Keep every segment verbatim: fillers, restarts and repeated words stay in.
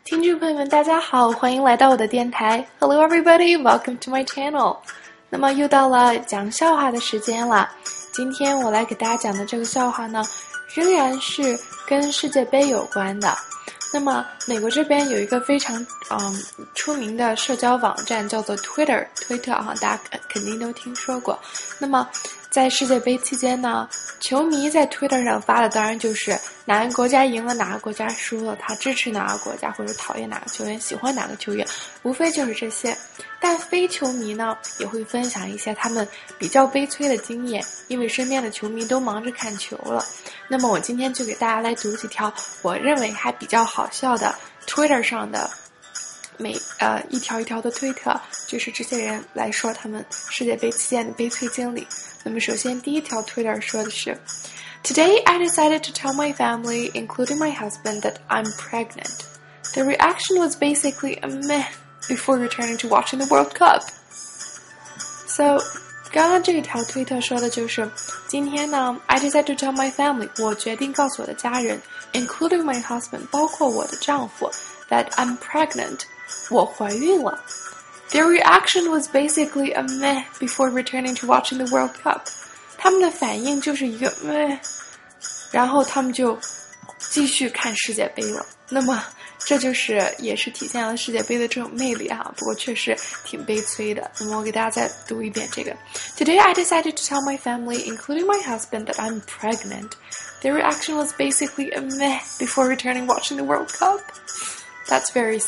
听众朋友们大家好，欢迎来到我的电台。 Hello everybody, welcome to my channel. 那么又到了讲笑话的时间了。今天我来给大家讲的这个笑话呢，仍然是跟世界杯有关的。那么美国这边有一个非常嗯出名的社交网站叫做 Twitter 推特哈，大家肯定都听说过。那么在世界杯期间呢，球迷在 Twitter 上发的当然就是哪个国家赢了，哪个国家输了，他支持哪个国家或者讨厌哪个球员，喜欢哪个球员，无非就是这些。但非球迷呢也会分享一些他们比较悲催的经验，因为身边的球迷都忙着看球了。那么我今天就给大家来读几条我认为还比较好笑的 Twitter 上的每呃一条一条的推特，就是这些人来说他们世界杯期间的悲催经历。那么首先第一条 Twitter 说的是 Today I decided to tell my family, including my husband, that I'm pregnant. The reaction was basically a meh before returning to watching the World Cup. So, 刚刚这一条推特说的就是今天呢 I decided to tell my family, 我决定告诉我的家人 including my husband, 包括我的丈夫 that I'm pregnant, 我怀孕了。Their reaction was basically a meh before returning to watching the World Cup. 他们的反应就是一个 meh, 然后他们就继续看世界杯了。那么这就是也是体现了世界杯的这种魅力哈，不过确实挺悲催的。那么我给大家再读一遍这个 Today I decided to tell my family, including my husband, that I'm pregnant. Their reaction was basically a meh before returning watching the World Cup. That's very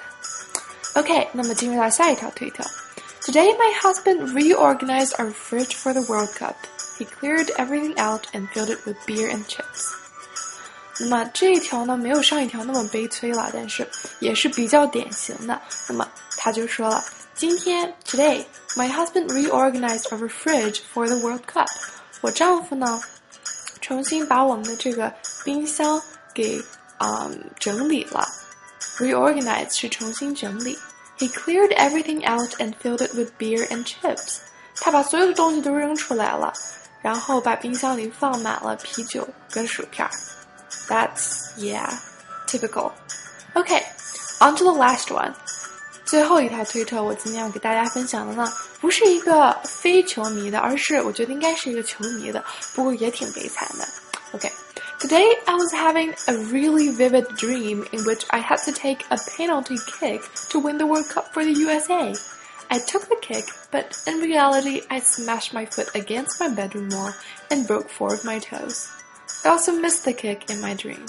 sad.OK, 那么进入到下一条推特 Today my husband reorganized our fridge for the World Cup. He cleared everything out and filled it with beer and chips. 那么这一条呢没有上一条那么悲催了，但是也是比较典型的。那么他就说了，今天 Today my husband reorganized our fridge for the World Cup. 我丈夫呢重新把我们的这个冰箱给嗯整理了。Reorganize 是重新整理。He cleared everything out and filled it with beer and chips. 他把所有的东西都扔出来了，然后把冰箱里放满了啤酒跟薯片。That's, yeah, typical. Okay, on to the last one. 最后一条推特我今天要给大家分享的呢，不是一个非球迷的，而是我觉得应该是一个球迷的，不过也挺悲惨的。Okay.Today, I was having a really vivid dream in which I had to take a penalty kick to win the World Cup for the U S A. I took the kick, but in reality, I smashed my foot against my bedroom wall and broke four of my toes. I also missed the kick in my dream.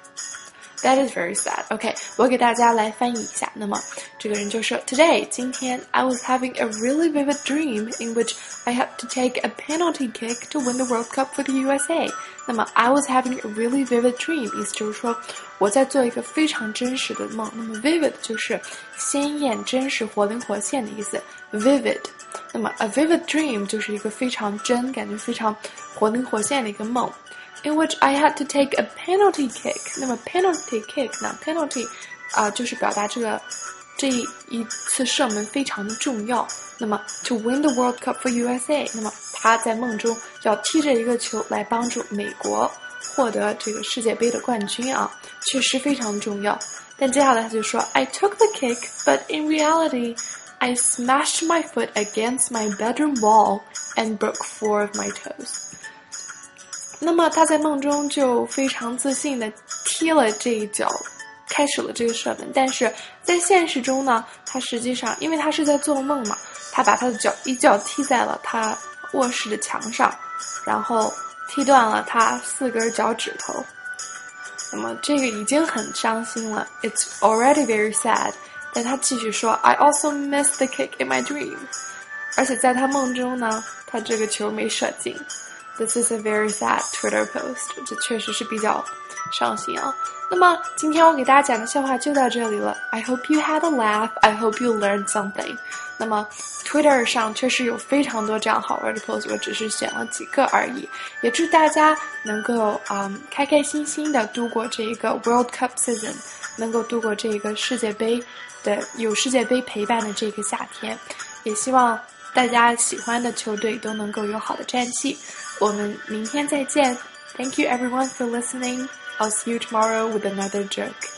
That is very sad. Okay, 我给大家来翻译一下。那么这个人就说 Today, 今天 I was having a really vivid dream in which I had to take a penalty kick to win the World Cup for the U S A. 那么 I was having a really vivid dream 意思就是说我在做一个非常真实的梦。那么 vivid 就是鲜艳、真实、活灵活现的意思 vivid。那么 a vivid dream 就是一个非常真、感觉非常活灵活现的一个梦。In which I had to take a penalty kick. 那么 penalty kick 呢 penalty 啊、呃、就是表达这个这一次射门非常的重要。那么 to win the World Cup for U S A. 那么他在梦中要踢着一个球来帮助美国获得这个世界杯的冠军啊，确实非常重要。但接下来他就说 I took the kick, but in reality, I smashed my foot against my bedroom wall and broke four of my toes.那么他在梦中就非常自信地踢了这一脚，开始了这个射门。但是在现实中呢，他实际上因为他是在做梦嘛，他把他的脚一脚踢在了他卧室的墙上，然后踢断了他四根脚趾头。那么这个已经很伤心了 It's already very sad. 但他继续说 I also missed the kick in my dream. 而且在他梦中呢，他这个球没射进。This is a very sad Twitter post. 这确实是比较伤心啊。那么今天我给大家讲的笑话就到这里了。I hope you had a laugh. I hope you learned something. 那么 Twitter 上确实有非常多这样好玩的 post， 我只是选了几个而已。也祝大家能够嗯开开心心的度过这个 World Cup season， 能够度过这个世界杯的有世界杯陪伴的这个夏天。也希望大家喜欢的球队都能够有好的战绩。我们明天再见。Thank you everyone for listening. I'll see you tomorrow with another joke.